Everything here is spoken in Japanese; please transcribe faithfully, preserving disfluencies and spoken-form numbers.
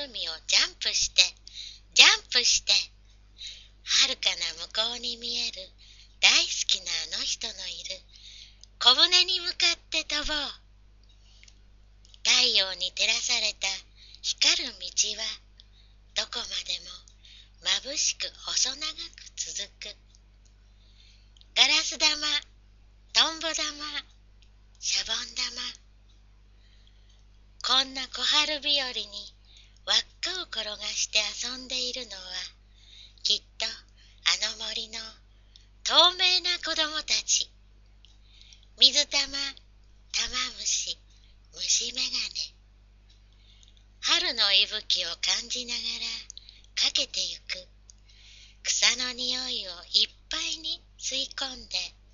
海をジャンプして、ジャンプして、遥かな向こうに見える大好きなあの人のいる小舟に向かって飛ぼう。太陽に照らされた光る道はどこまでも眩しく細長く続く。ガラス玉、トンボ玉、シャボン玉。こんな小春日和に輪っかを転がして遊んでいるのは、きっとあの森の透明な子供たち。水玉、玉虫、虫眼鏡。春の息吹を感じながらかけてゆく。草の匂いをいっぱいに吸い込んで、